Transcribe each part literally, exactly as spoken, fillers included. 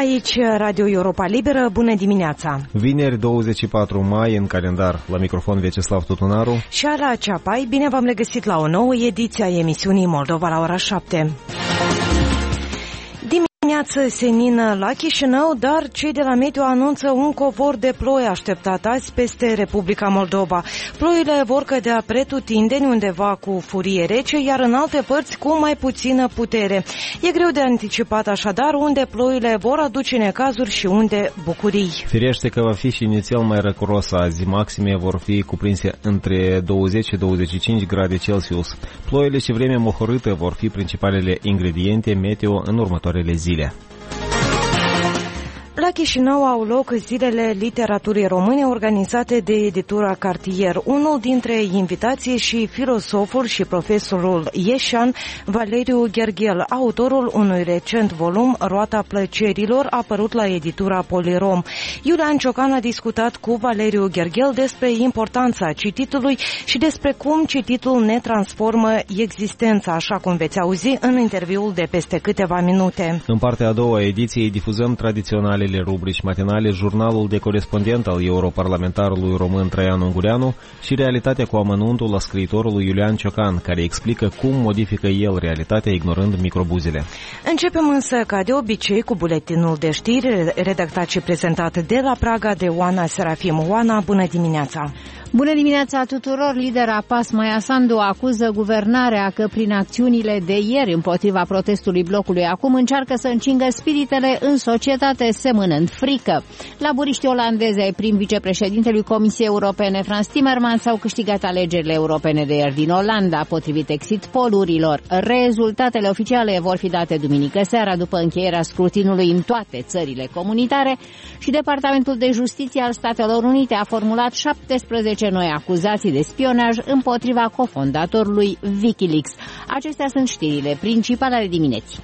Aici Radio Europa Liberă, bună dimineața! Vineri douăzeci și patru mai în calendar, la microfon Vyacheslav Tutunaru și Ala Ceapai, bine v-am regăsit la o nouă ediție a emisiunii Moldova la ora șapte. Dimineață senină la Chișinău, dar cei de la Meteo anunță un covor de ploi așteptat azi peste Republica Moldova. Ploile vor cădea pretutindeni undeva cu furie rece, iar în alte părți cu mai puțină putere. E greu de anticipat așadar unde ploile vor aduce necazuri și unde bucurii. Firește că va fi și inițial mai răcoros azi. Maxime vor fi cuprinse între douăzeci și douăzeci și cinci grade Celsius. Ploile și vremea mohorâtă vor fi principalele ingrediente meteo în următoarele zile. La Chișinău au loc zilele literaturii române organizate de editura Cartier. Unul dintre invitații și filosoful și profesorul ieșan Valeriu Gherghel, autorul unui recent volum, Roata plăcerilor, apărut la editura Polirom. Iulian Ciocan a discutat cu Valeriu Gherghel despre importanța cititului și despre cum cititul ne transformă existența, așa cum veți auzi în interviul de peste câteva minute. În partea a doua a ediției difuzăm tradiționale rubrici matinale, jurnalul de corespondent al europarlamentarului român Traian Ungureanu și realitatea cu amănuntul a scriitorului Iulian Ciocan, care explică cum modifică el realitatea ignorând microbuzele. Începem însă, ca de obicei, cu buletinul de știri redactat și prezentat de la Praga de Oana Serafim. Oana, bună dimineața! Bună dimineața tuturor! Lidera P A S Maia Sandu acuză guvernarea că prin acțiunile de ieri împotriva protestului blocului acum încearcă să încingă spiritele în societate semănând frică. Laburiștii olandezi ai prim vicepreședintelui Comisiei Europene Frans Timmermans au câștigat alegerile europene de ieri din Olanda, potrivit exit polurilor. Rezultatele oficiale vor fi date duminică seara după încheierea scrutinului în toate țările comunitare și Departamentul de Justiție al Statelor Unite a formulat șaptesprezece noi acuzații de spionaj împotriva cofondatorului Wikileaks. Acestea sunt știrile principale ale dimineții.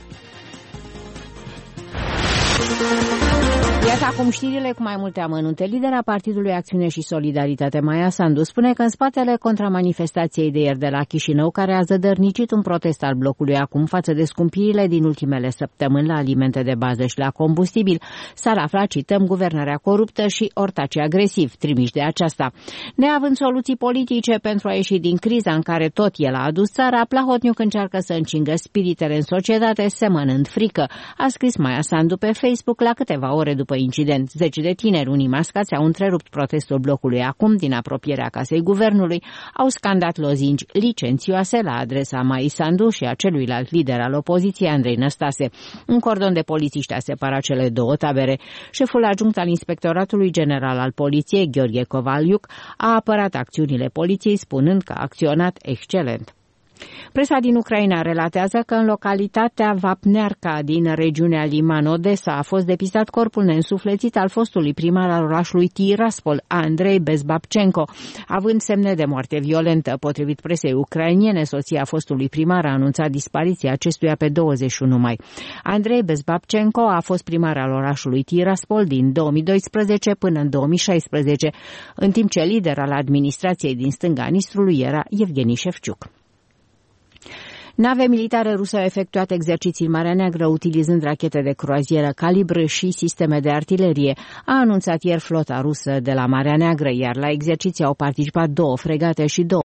Iată acum știrile cu mai multe amănunte. Lidera Partidului Acțiune și Solidaritate, Maia Sandu, spune că în spatele contramanifestației de ieri de la Chișinău, care a zădărnicit un protest al blocului acum față de scumpirile din ultimele săptămâni la alimente de bază și la combustibil, s-ar afla, cităm, guvernarea coruptă și ortacii agresivi trimiși de aceasta. Neavând soluții politice pentru a ieși din criza în care tot el a adus țara, Plahotniuc încearcă să încingă spiritele în societate, semănând frică, a scris Maia Sandu pe Facebook la câteva ore după incident. Zeci de tineri, unii mascați, au întrerupt protestul blocului acum din apropierea casei guvernului, au scandat lozinci licențioase la adresa Maii Sandu și a celuilalt lider al opoziției, Andrei Năstase. Un cordon de polițiști a separat cele două tabere. Șeful adjunct al Inspectoratului General al Poliției, Gheorghe Covaliuc, a apărat acțiunile poliției, spunând că a acționat excelent. Presa din Ucraina relatează că în localitatea Vapnearca din regiunea Liman-Odessa a fost depistat corpul neînsuflețit al fostului primar al orașului Tiraspol, Andrei Bezbabchenko, având semne de moarte violentă. Potrivit presei ucrainene, soția fostului primar a anunțat dispariția acestuia pe douăzeci și unu mai. Andrei Bezbabchenko a fost primar al orașului Tiraspol din două mii doisprezece până în două mii șaisprezece, în timp ce lider al administrației din stânga Nistrului era Evgeni Șefciuc. Nave militare rusă au efectuat exerciții în Marea Neagră utilizând rachete de croazieră calibr și sisteme de artilerie, a anunțat ieri flota rusă de la Marea Neagră, iar la exerciții au participat două fregate și două